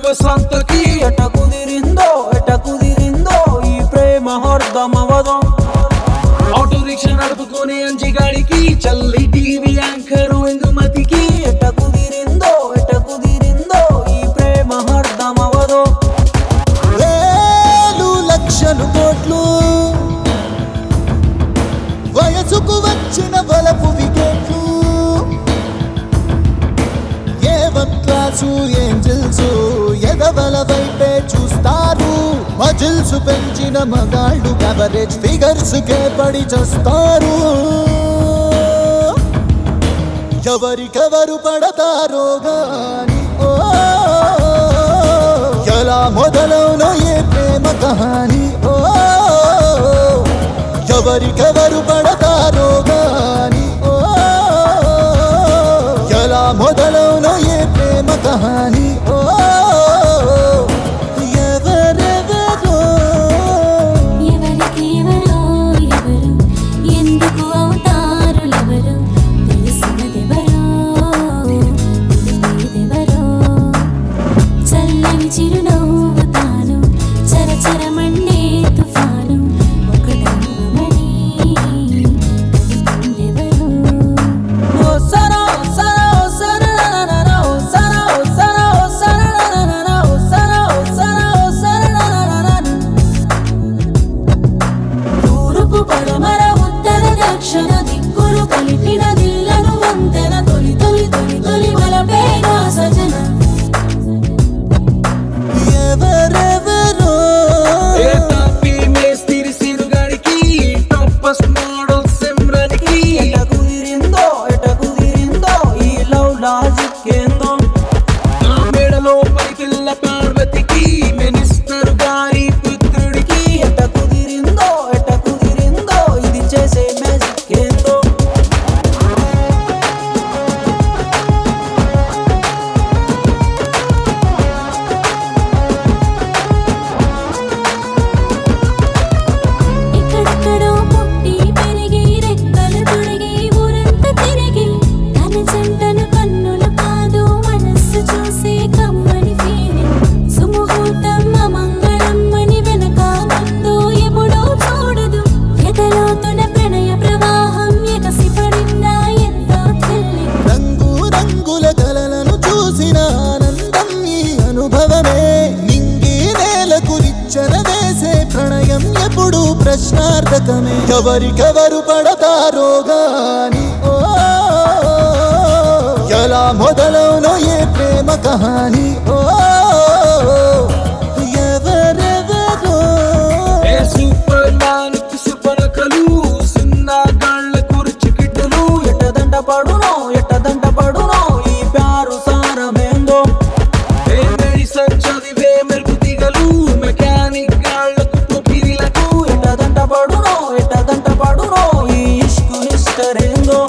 సంతకి ఎట కుదిరిందో ఈ ప్రేమ అర్థమవదో ఆటో రిక్షా నడుపుకునే అంజిగాడికి చల్లి టీవీ యాంకరు ఇందుమతికి ఎట కుదిరిందో ఈ ప్రేమ అర్థమవదో వేలు లక్షలు కోట్లు వయసుకు వచ్చిన వలపు వికెట్లు క్లాసు ఏంజల్స్ ఎదవల వైపే చూస్తారు మజిల్స్ పెంచిన మగాళ్ళు ఎవరేజ్ ఫిగర్స్ కే పడి చేస్తారు ఎవరికెవరు పడతారో గాని ఎలా మొదలవునో ఏ ప్రేమ కహాని ఎవరికెవరు పడతారో గాని ఎలా మొదలవునో ఏ ప్రేమ కహాని ఎవరెవరో ఎవరు ఎందుకు అవుతారు ఎవరు తెలిసినదెవరో తెలియదెవరో చల్లని చిరునవ్వు తాను చరచరమండే తుఫాను ఒకటమ్మని తెలిసిందెవరో పడమర ఉత్తర దక్షిణ దిక్కులు కలిపిన దిల్లను వంతెన తొలి వలపేగా సజన ఎవరెవరో ఎట కుదిరిందో ఈ లవ్ లాజిక్ ఏందో మేడలో పై పిల్ల పార్వతికి మినిస్టర్ గారి పుత్రుడికి ఎట కుదిరిందో ఇది చేసే మ్యాజిక్ ఏందో ఎక్కడెక్కడో పుట్టి పెరిగి రెక్కలు తొడిగి ఊరంతా తిరిగి తన జంటను కన్నులు కాదు మనస్సు చూసే కమ్మని ఫీలింగ్ సుముహూర్తం అమంగళం అని వెనక ముందు ఎప్పుడూ చూడదు ఎదలోతున ప్రణయ ప్రవాహం ఎగసిపడిందా ఎంతో థ్రిల్లింగ్ రంగుల కలలను చూసిన ఆనందం ఈ అనుభవమే నింగి నేలకు నిచ్చెన వేసే ప్రణయం ఎప్పుడు ప్రశ్నార్థకమే ఎవరికెవరు పడతారో గాని ఎలా మొదలవునో ఏ ప్రేమ కహాని ఎవరెవరో సూపర్ మ్యాన్ పిసుపలకలు సిన్నగాళ్ళ కుర్చికిడ్డలు ఎట్టదంట పడునో ఈ ప్యారు సారమేందో చదివే మెరుపు దిగలు మెకానిక్ గాళ్ళకు పొకిరిలకు ఎట్టదంట పడునో ఈ ఇష్కు నిష్టరేందో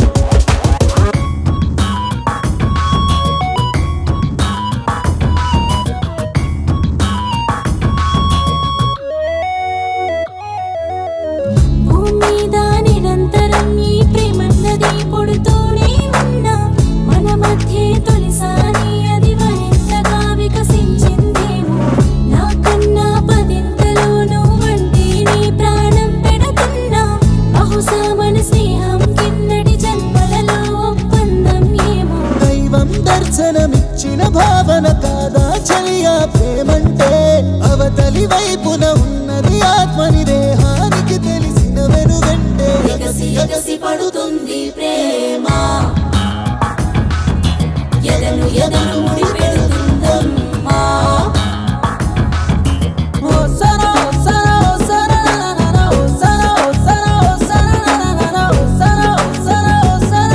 భూమి మీద నిరంతరం ఈ ప్రేమన్నది పుడుతూనే ఉన్నా మన మధ్య తొలిసారి అది మరింతగా వికసించిందేమో నాకన్నా పదింతలోనూ వంటి నీ ప్రాణం పెడుతున్నా బహుశా మన స్నేహం కిందటి జన్మలలో ఒప్పందం ఏమో దైవం దర్శనమిచ్చిన భావన కాదా చలియా ప్రేమంటే అవతలి వైపున ఉన్నది ఆత్మని దేహానికి తెలిసిన వెనుగంటే ఎగసి పడుతుంది ప్రేమ ఎదను ముడి పెడుతుందమ్మా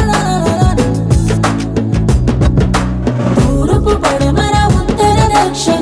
తూర్పు పడమర ఉత్తర దక్షిణ